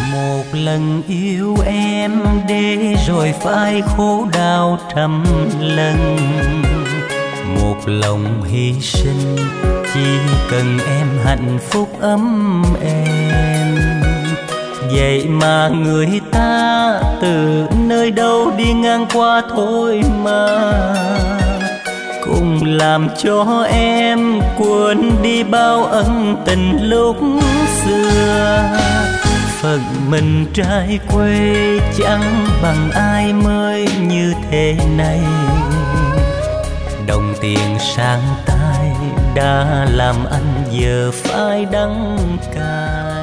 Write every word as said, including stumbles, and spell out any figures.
Một lần yêu em để rồi phải khổ đau trăm lần. Một lòng hy sinh chỉ cần em hạnh phúc ấm êm. Vậy mà người ta từ nơi đâu đi ngang qua thôi mà cũng làm cho em quên đi bao ân tình lúc xưa. Phận mình trai quê chẳng bằng ai mới như thế này. Đồng tiền sang tay đã làm anh giờ phải đắng cay.